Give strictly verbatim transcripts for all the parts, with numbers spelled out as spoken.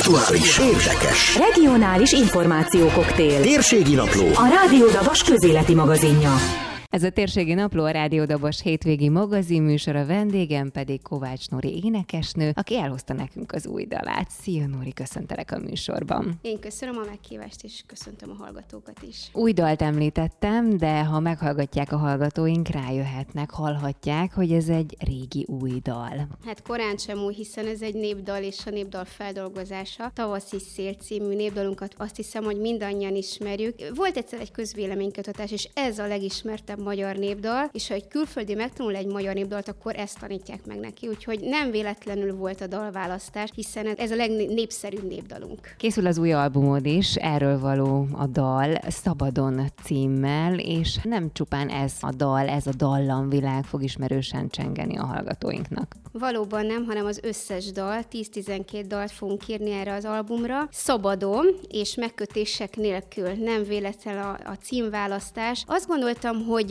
Aktuális, érdekes, regionális információkoktél. Térségi Napló. A Rádió Dabas közéleti magazinja. Ez a Térségi Napló, a Rádió Dabas hétvégi magazinműsor, a vendégem pedig Kovács Nóri énekesnő, aki elhozta nekünk az új dalát. Szia Nóri, köszöntelek a műsorban. Én köszönöm a meghívást, és köszöntöm a hallgatókat is. Új dalt említettem, de ha meghallgatják a hallgatóink, rájöhetnek, hallhatják, hogy ez egy régi új dal. Hát korán sem új, hiszen ez egy népdal és a népdal feldolgozása. Tavaszi szél című népdalunkat azt hiszem, hogy mindannyian ismerjük. Volt egyszer egy közvéleménykutatás, és ez a legismertebb magyar népdal, és ha egy külföldi megtanul egy magyar népdalt, akkor ezt tanítják meg neki, úgyhogy nem véletlenül volt a dalválasztás, hiszen ez a legnépszerűbb népdalunk. Készül az új albumod is, erről való a dal, Szabadon címmel, és nem csupán ez a dal, ez a dallamvilág fog ismerősen csengeni a hallgatóinknak. Valóban nem, hanem az összes dal, tíz-tizenkét dalt fogunk írni erre az albumra, szabadon és megkötések nélkül, nem véletlen a, a címválasztás. Azt gondoltam, hogy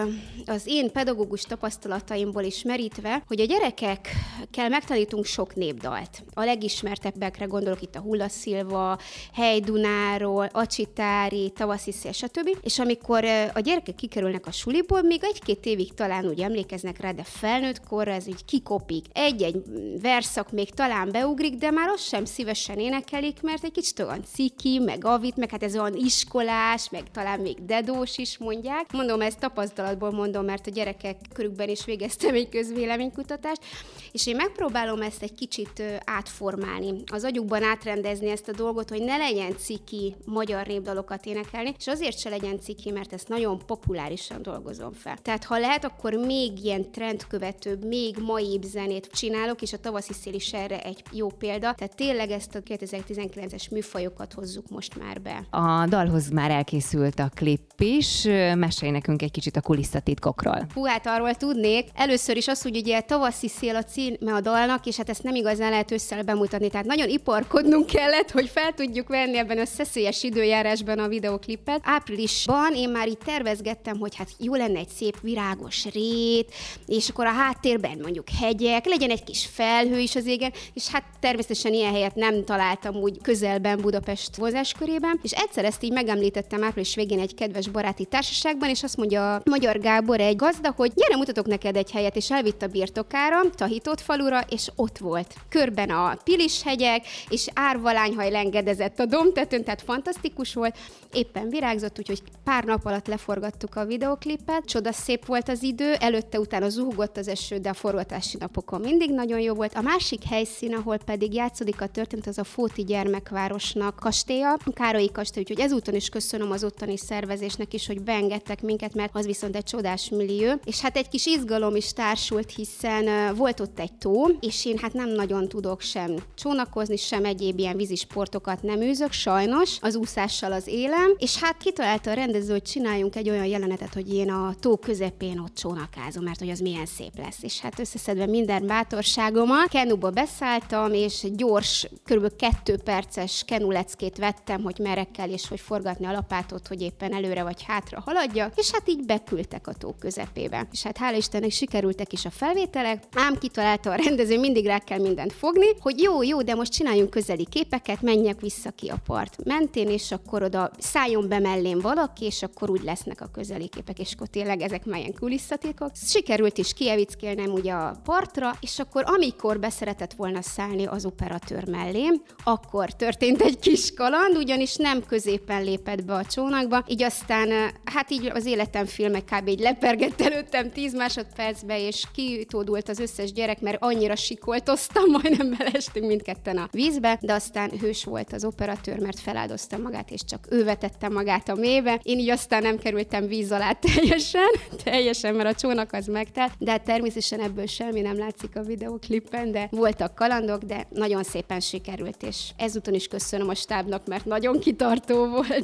az én pedagógus tapasztalataimból is merítve, hogy a gyerekekkel megtanítunk sok népdalt. A legismertebbekre gondolok itt a Hullaszilva, Hely-Dunáról, Acsitári, Tavaszi szél, stb. És amikor a gyerekek kikerülnek a suliból, még egy-két évig talán úgy emlékeznek rá, de felnőtt korra ez úgy kikopik. Egy-egy verszak még talán beugrik, de már azt sem szívesen énekelik, mert egy kicsit olyan ciki, meg avit, meg hát ez olyan iskolás, meg talán még dedós is mondják. Mondom, ezt tapasztalatból mondom, mert a gyerekek körükben is végeztem egy közvéleménykutatást, és én megpróbálom ezt egy kicsit átformálni, az agyukban átrendezni ezt a dolgot, hogy ne legyen ciki magyar népdalokat énekelni, és azért se legyen ciki, mert ezt nagyon populárisan dolgozom fel. Tehát ha lehet, akkor még ilyen trendkövetőbb, még maibb zenét csinálok, és a Tavaszi szél is erre egy jó példa, tehát tényleg ezt a kétezer-tizenkilences műfajokat hozzuk most már be. A dalhoz már elkészült a klip is, mesélj nekünk egy kicsit a kulisszatitkokról. Hú, hát arról tudnék. Először is az, hogy ugye Tavaszi szél a címe a dalnak, és hát ezt nem igazán lehet ősszel bemutatni, tehát nagyon iparkodnunk kellett, hogy fel tudjuk venni ebben a szeszélyes időjárásban a videoklipet. Áprilisban én már így tervezgettem, hogy hát jó lenne egy szép virágos rét, és akkor a háttérben mondjuk hegyek, legyen egy kis felhő is az égen, és hát természetesen ilyen helyet nem találtam úgy közelben Budapest vonzáskörében, és egyszer ezt így megemlítettem április végén egy kedves baráti társaságban, és azt mondja Magyar Gábor, egy gazda, hogy gyere, mutatok neked egy helyet, és elvitt a birtokára, Tahitót falura, és ott volt. Körben a Pilis-hegyek, és árvalányhaj lengedezett a domtetőn, tehát fantasztikus volt. Éppen virágzott, úgyhogy pár nap alatt leforgattuk a videoklipet. Csoda szép volt az idő, előtte utána zuhogott az eső, de a forgatási napokon mindig nagyon jó volt. A másik helyszín, ahol pedig játszódik a történet, az a Fóti gyermekvárosnak kastélya, Károlyi kastély, úgyhogy ezúton is köszönöm az ottani szervezésnek is, hogy beengedtek minket, mert az viszont egy csodás millió. És hát egy kis izgalom is társult, hiszen uh, volt ott egy tó, és én hát nem nagyon tudok sem csónakozni, sem egyéb ilyen vízisportokat nem űzök, sajnos, az úszással az élem, és hát kitalálta a rendező, hogy csináljunk egy olyan jelenetet, hogy én a tó közepén ott csónakázom, mert hogy az milyen szép lesz. És hát összeszedve minden bátorságommal, kenuba beszálltam, és gyors, kb. kettő perces kenuleckét vettem, hogy merre kell, és hogy forgatni a lapátot, hogy éppen előre vagy hátra haladja, és hát így beküldtek a tó közepébe. És hát hála Istennek sikerültek is a felvételek, ám kitalálta a rendező, mindig rá kell mindent fogni, hogy jó, jó, de most csináljunk közeli képeket, menjek vissza ki a part mentén, és akkor oda szálljon be mellém valaki, és akkor úgy lesznek a közeli képek, és akkor tényleg ezek már ilyen kulisszatitkok. Sikerült is kievickélnem ugye a partra, és akkor amikor beszeretett volna szállni az operatőr mellém, akkor történt egy kis kaland, ugyanis nem középen lépett be a csónakba, így aztán hát így az életem filmek kb. Így lepergett előttem tíz másodpercbe, és kitódult az összes gyerek, mert annyira sikoltoztam, majdnem beleestünk mindketten a vízbe, de aztán hős volt az operatőr, mert feláldozta magát, és csak ő vetette magát a mélybe. Én így aztán nem kerültem víz alá teljesen, teljesen, mert a csónak az megtelt, de hát természetesen ebből semmi nem látszik a videóklippen, de voltak kalandok, de nagyon szépen sikerült, és ezúton is köszönöm a stábnak, mert nagyon kitartó volt.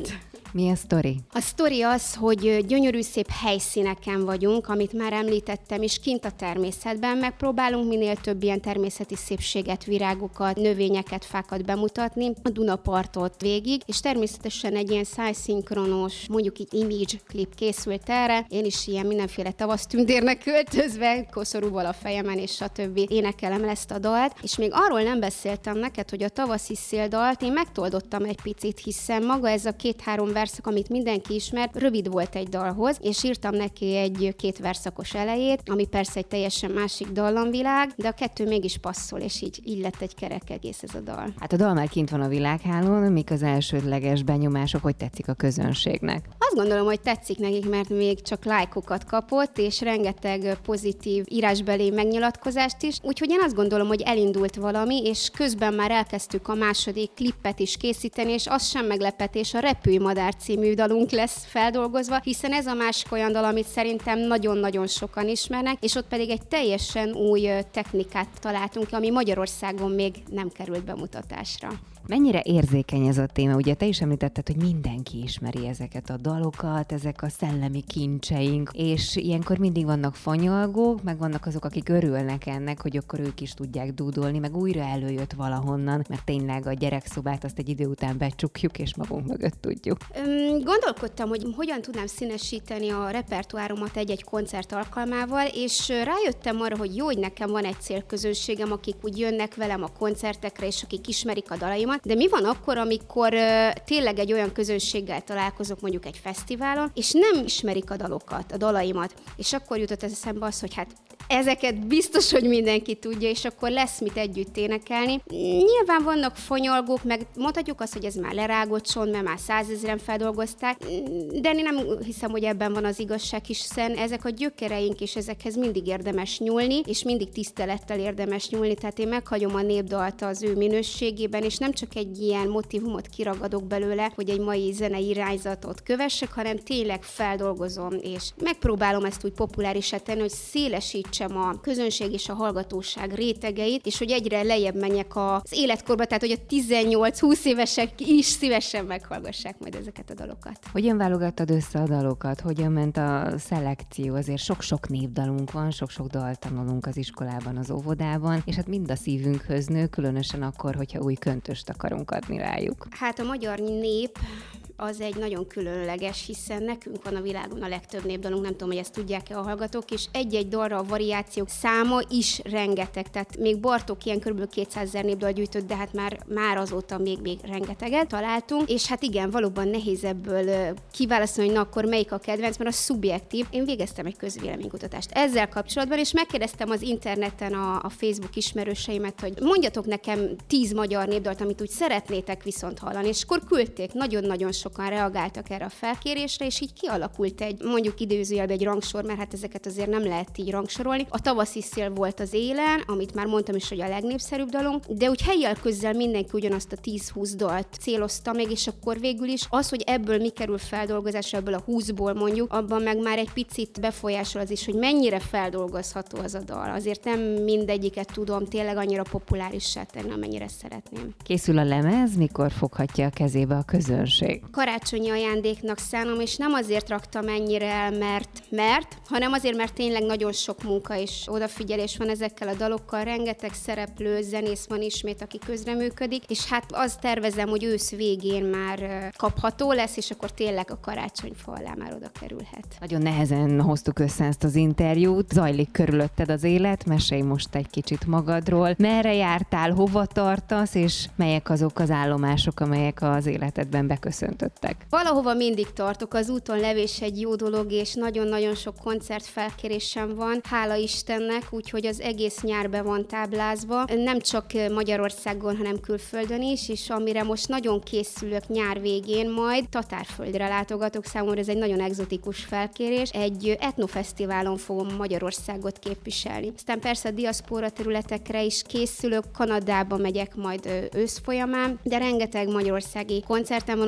Mi a sztori? A sztori az, hogy gyönyörű szép helyszíneken vagyunk, amit már említettem, és kint a természetben megpróbálunk minél több ilyen természeti szépséget, virágokat, növényeket, fákat bemutatni, a Dunapartot végig, és természetesen egy ilyen szájszinkronos, mondjuk így image klip készült erre. Én is ilyen mindenféle tavasztündérnek költözve, koszorúval a fejemen és stb. Énekelem ezt a dalt, és még arról nem beszéltem neked, hogy a Tavaszi szél dalt én megtoldottam egy picit, hiszen maga ez a két-három verszak, amit mindenki ismer, rövid volt egy dalhoz, és írtam neki egy két verszakos elejét, ami persze egy teljesen másik dallamvilág, de a kettő mégis passzol, és így, így lett egy kerek egész ez a dal. Hát a dal már kint van a világhálón, mik az elsődleges benyomások, hogy tetszik a közönségnek? Azt gondolom, hogy tetszik nekik, mert még csak lájkokat kapott, és rengeteg pozitív írásbeli megnyilatkozást is, úgyhogy én azt gondolom, hogy elindult valami, és közben már elkezdtük a második klippet is készíteni, és az sem meglepetés, a Repülj madár című dalunk lesz feldolgozva, hiszen ez a másik olyan dal, amit szerintem nagyon-nagyon sokan ismernek, és ott pedig egy teljesen új technikát találtunk, ami Magyarországon még nem került bemutatásra. Mennyire érzékeny ez a téma? Ugye te is említetted, hogy mindenki ismeri ezeket a dalokat, ezek a szellemi kincseink, és ilyenkor mindig vannak fanyalgók, meg vannak azok, akik örülnek ennek, hogy akkor ők is tudják dúdolni, meg újra előjött valahonnan, mert tényleg a gyerekszobát azt egy idő után becsukjuk, és magunk mögött tudjuk. Üm, gondolkodtam, hogy hogyan tudnám színesíteni a repertoáromat egy-egy koncert alkalmával, és rájöttem arra, hogy jó, hogy nekem van egy célközönségem, akik úgy jönnek velem a koncertekre, és akik ismerik a dalaimat. De mi van akkor, amikor uh, tényleg egy olyan közönséggel találkozok, mondjuk egy fesztiválon, és nem ismerik a dalokat, a dalaimat, és akkor jutott ez eszembe az, hogy hát ezeket biztos, hogy mindenki tudja, és akkor lesz mit együtt énekelni. Nyilván vannak fanyalgók, meg mondhatjuk azt, hogy ez már lerágott csont, mert már százezren feldolgozták, de én nem hiszem, hogy ebben van az igazság, hiszen ezek a gyökereink, és ezekhez mindig érdemes nyúlni, és mindig tisztelettel érdemes nyúlni, tehát én meghagyom a népdalt az ő minőségében, és nem csak egy ilyen motivumot kiragadok belőle, hogy egy mai zenei irányzatot kövessek, hanem tényleg feldolgozom, és megpróbálom ezt úgy populárisá tenni, hogy szélesítsem a közönség és a hallgatóság rétegeit, és hogy egyre lejjebb menjek az életkorba, tehát hogy a tizennyolc-húsz évesek is szívesen meghallgassák majd ezeket a dalokat. Hogyan válogattad össze a dalokat? Hogyan ment a szelekció? Azért sok-sok névdalunk van, sok-sok dalt tanulunk az iskolában, az óvodában, és hát mind a szívünkhöz nő, különösen akkor, hogyha új köntöst akarunk adni rájuk. Hát a magyar nép az egy nagyon különleges, hiszen nekünk van a világon a legtöbb népdalunk, nem tudom, hogy ezt tudják-e a hallgatók, és egy-egy dalra a variációk száma is rengeteg, tehát még Bartók ilyen kb. kétszázezer népdal gyűjtött, de hát már, már azóta még, még rengeteget találtunk, és hát igen, valóban nehéz ebből kiválasztani, hogy na akkor melyik a kedvenc, mert a szubjektív. Én végeztem egy közvéleménykutatást ezzel kapcsolatban, és megkérdeztem az interneten a, a Facebook ismerőseimet, hogy mondjatok nekem tíz magyar népdalt, amit úgy szeretnétek viszont hallani, és akkor küldték, nagyon-nagyon sokan reagáltak erre a felkérésre, és így kialakult egy, mondjuk idézőjelben egy rangsor, mert hát ezeket azért nem lehet így rangsorolni. A Tavaszi szél volt az élen, amit már mondtam is, hogy a legnépszerűbb dalunk, de úgy helyjel közzel mindenki ugyanazt a tíz-húsz dalt célozta meg, és akkor végül is az, hogy ebből mi kerül feldolgozásra, ebből a húszból mondjuk, abban meg már egy picit befolyásol az is, hogy mennyire feldolgozható az a dal. Azért nem mindegyiket tudom tényleg annyira populárissá tenni, amennyire szeretném. Készül a lemez, mikor foghatja a kezébe a közönség? Karácsonyi ajándéknak szánom, és nem azért raktam ennyire el, mert, mert, hanem azért, mert tényleg nagyon sok munka és odafigyelés van ezekkel a dalokkal, rengeteg szereplő, zenész van ismét, aki közreműködik, és hát azt tervezem, hogy ősz végén már kapható lesz, és akkor tényleg a karácsonyfa alá már oda kerülhet. Nagyon nehezen hoztuk össze ezt az interjút, zajlik körülötted az élet, mesélj most egy kicsit magadról, merre jártál, hova tartasz, és melyek azok az állomások, amelyek az életedben beköszöntöttek? Valahova mindig tartok, az úton levés egy jó dolog, és nagyon-nagyon sok koncert felkérésem van, hála Istennek, úgyhogy az egész nyár be van táblázva, nem csak Magyarországon, hanem külföldön is, és amire most nagyon készülök nyár végén, majd Tatárföldre látogatok, számomra ez egy nagyon egzotikus felkérés, egy etnofesztiválon fogom Magyarországot képviselni. Aztán persze a diaszpóra területekre is készülök, Kanadába megyek majd ősz folyamán, de rengeteg magyarországi koncertem van, úgyhogy kedves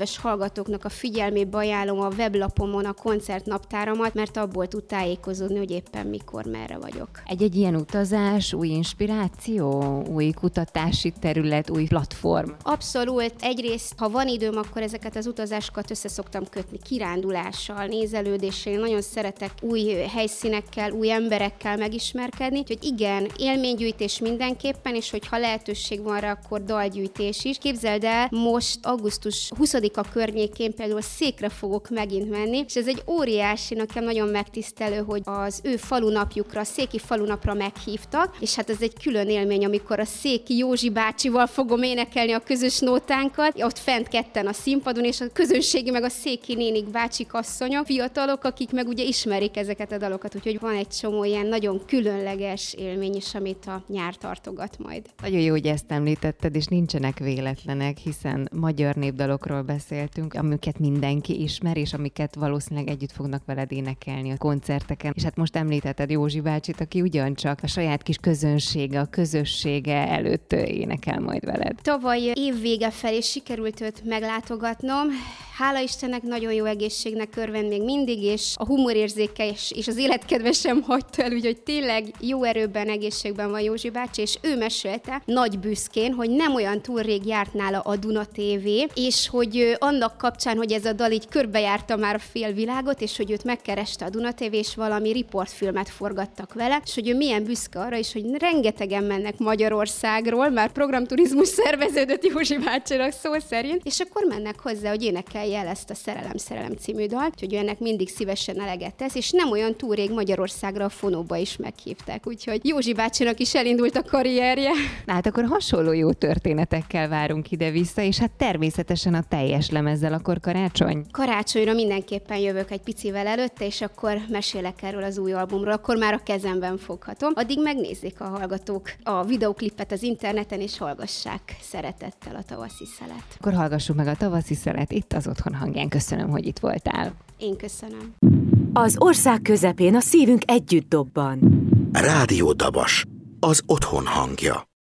kedves hallgatóknak a figyelmébe ajánlom a weblapomon a koncertnaptáramat, mert abból tud tájékozódni, hogy éppen mikor, merre vagyok. Egy-egy ilyen utazás, új inspiráció, új kutatási terület, új platform. Abszolút. Egyrészt, ha van időm, akkor ezeket az utazásokat össze szoktam kötni kirándulással, nézelődéssel. Én nagyon szeretek új helyszínekkel, új emberekkel megismerkedni. Úgyhogy igen, élménygyűjtés mindenképpen, és hogyha lehetőség van rá, akkor dalgyűjtés is. Képzeld el, most augusztus huszadika környékén például Székre fogok megint menni, és ez egy óriási, nekem nagyon megtisztelő, hogy az ő falunapjukra, a széki falunapra meghívtak, és hát ez egy külön élmény, amikor a Széki Józsi bácsival fogom énekelni a közös nótánkat, ott fent ketten a színpadon, és a közönségi meg a széki nénik, bácsik, asszonyok, fiatalok, akik meg ugye ismerik ezeket a dalokat, úgyhogy van egy csomó ilyen nagyon különleges élmény is, amit a nyár tartogat majd. Nagyon jó, hogy ezt említetted, és nincsenek véletlenek, hiszen magyar népdalokról beszéltünk, amiket mindenki ismer, és amiket valószínűleg együtt fognak veled énekelni a koncerteken. És hát most említetted Józsi bácsit, aki ugyancsak a saját kis közönsége, a közössége előtt énekel majd veled. Tavaly év vége felé sikerült őt meglátogatnom. Hála Istennek nagyon jó egészségnek örvend még mindig, és a humorérzéke és, és az életkedve sem hagyta el, úgyhogy tényleg jó erőben, egészségben van Józsi bácsi, és ő mesélte nagy büszkén, hogy nem olyan túl rég járt nála a Duna té vé, és hogy annak kapcsán, hogy ez a dal így körbejárta már a félvilágot, és hogy őt megkereste a Duna té vé, és valami riportfilmet forgattak vele, és hogy ő milyen büszke arra is, hogy rengetegen mennek Magyarországról, már programturizmus szerveződött Józsi bácsinak szó szerint, és akkor mennek hozzá, hogy énekelje el ezt a Szerelem, Szerelem című dalt, hogy ő ennek mindig szívesen eleget tesz, és nem olyan túl rég Magyarországra a Fonóba is meghívták, úgyhogy Józsi bácsinak is elindult a karrierje. Na hát akkor hasonló jó történetekkel várunk ide-vissza, és hát természetesen a teljes lemezzel akkor karácsony. Karácsonyra mindenképpen jövök egy picivel előtte, és akkor mesélek erről az új albumról, akkor már a kezemben foghatom. Addig megnézzék a hallgatók a videóklipet az interneten, és hallgassák szeretettel a Tavaszi szelet. Akkor hallgassuk meg a Tavaszi szelet itt az Otthon hangján. Köszönöm, hogy itt voltál. Én köszönöm. Az ország közepén a szívünk együtt dobban. Rádió Dabas, az otthon hangja.